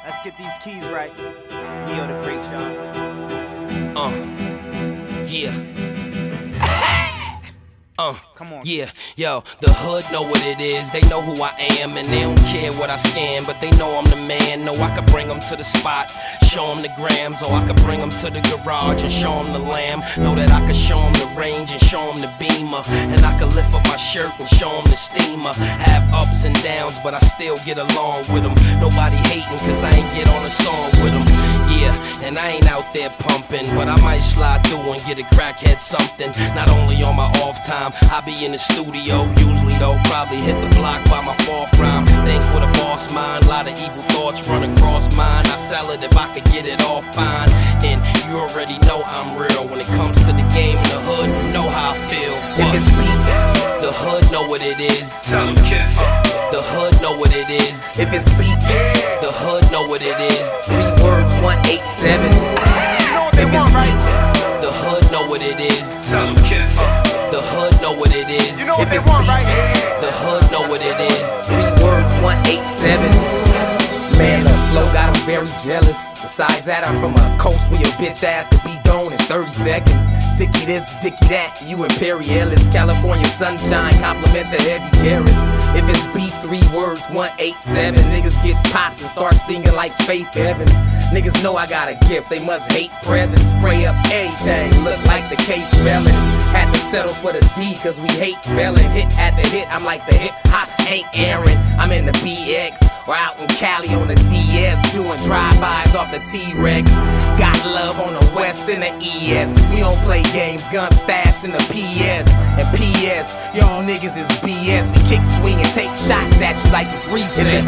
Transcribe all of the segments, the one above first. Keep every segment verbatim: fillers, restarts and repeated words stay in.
Let's get these keys right. Neo the great job. Uh, yeah. Uh, Come on. Yeah, yo, the hood know what it is. They know who I am, and they don't care what I scan, but they know I'm the man. Know I could bring them to the spot, show them the grams, or I could bring them to the garage and show them the lamb. Know that I could show them the range and show them the beamer, and I could lift up my shirt and show them the steamer. Have ups and downs, but I still get along with them. Nobody hating, cause I ain't get on a song with them. Yeah, and I ain't out there pumping, but I might slide through and get a crackhead something. Not only on my off time, I be in the studio, usually though, probably hit the block by my fourth rhyme. Think with a boss mind, lot of evil thoughts run across mine. I sell it if I could get it all fine. And you already know I'm real. When it comes to the game in the hood, you know how I feel. If it's me, the hood know what it is. tell them kiss. The hood know what it is. If it's me, The hood know what it is. three words, one eight seven. You know what they If it's want, right? The hood know what it is. Tell them kiss. The hood know what it is. You know what If they it's want, me, right? The hood know what it is. three words, one eight seven. Man, the flow got him very jealous. Besides that, I'm from a coast where your bitch ass could be gone in thirty seconds. Dicky this, dicky that, you imperialist. California sunshine, compliment the heavy carrots. If it's beef, three words, one eight seven. Niggas get popped and start singing like Faith Evans. Niggas know I got a gift, they must hate presents. Spray up everything, look like the case spelling. Had to settle for the D, cause we hate spelling. Hit at the hit, I'm like the hip hop ain't Aaron. I'm in the B X or out in Cali on the D S, doing drive-bys off the T-Rex. Got love on the West and the E S. We don't play games, gun stashed in the P S. And P S, y'all niggas is B S. We kick, swing, and take shots at you like it's recess.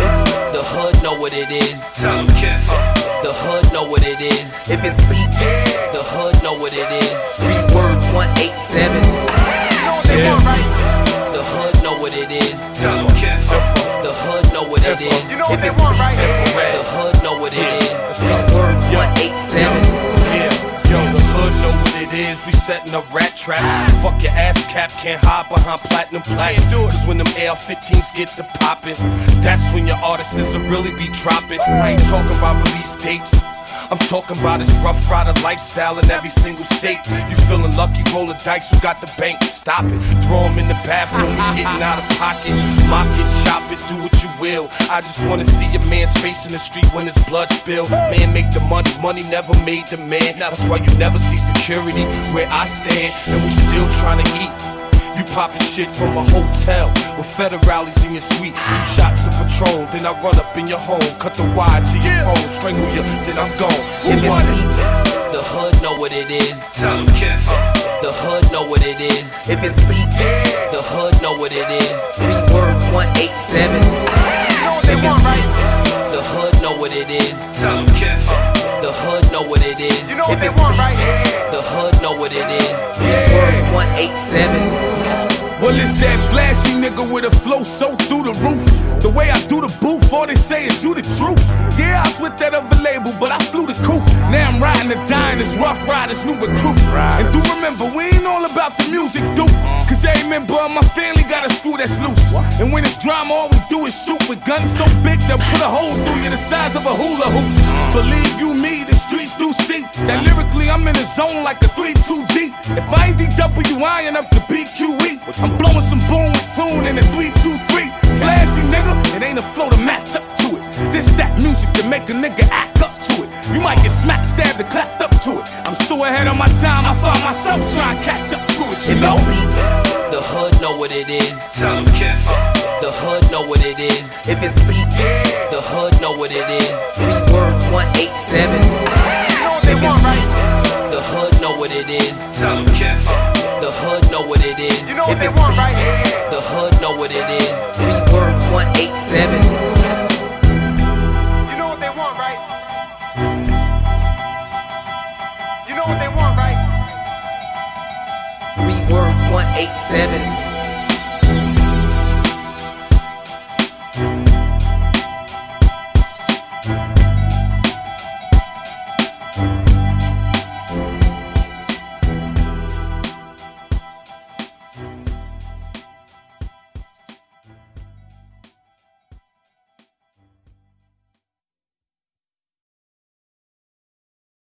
The hood know what it is. Tell them kiss. The hood know what it is. If it's beef, The hood know what it is. three words, one eight seven. You know what they want, right? The hood know what it is. Tell them kiss. The hood know what it is. You know what If they it's want, right? The hood know what it is. Three words, one eight seven. Yeah, yo, the hood know what it is. We setting up rat traps. Fuck your ass cap, can't hide behind platinum plaques. Cause when them A R fifteens get to poppin', that's when your artists will really be dropping. I ain't talking about release dates. I'm talking about this rough rider lifestyle in every single state. You feeling lucky, roll the dice, who got the bank? Stop it. Throw them in the bathroom, we getting out of pocket. Mock it, chop it, do what you will. I just wanna see a man's face in the street when his blood spill. Man make the money, money never made the man. That's why you never see security where I stand, and we still trying to eat. You poppin' shit from a hotel with federales in your suite. Two shots of Patron, then I run up in your home, cut the wire to your phone, strangle you, then I'm gone. Who If it's won it? me, The hood know what it is. tell them kiss. The hood know what it is. If it's beef, The hood know what it is. three words, one eight seven. You know what they want, right? The hood know what it is. Tell them kiss. The hood know what it is. You know what If they it's want, me, right? The hood know what it is. three words, one eight seven. Well, it's that flashy nigga with a flow so through the roof. The way I do the booth, all they say is you the truth. Yeah, I was with that other label, but I flew the coupe. Now I'm riding the dime, this rough riders, new recruit. And do remember, we ain't all about the music, dude. Cause every member of my family got a screw that's loose. And when it's drama, all we do is shoot with guns so big they'll put a hole through you the size of a hula hoop. Believe you me, the streets do see that lyrically I'm in the zone like a three two D. If I ain't D W, I ain't up to B Q E. I'm blowing some boom with tune in a three two three. Flashy nigga, it ain't a flow to match up to it. This that music to make a nigga act up to it. You might get smacked, stabbed, and clapped up to it. I'm so ahead of my time, I find myself trying to catch up to it, you If know? it's beef, The hood know what it is. tell them kiss. The hood know what it is. If it's beef, The hood know what it is. three words, one eight seven. You know what they want, right? The hood know what it is. Tell them kiss. The hood know what it is. You know what If they it's want, me, right? The hood know what it is. three words, one eight seven.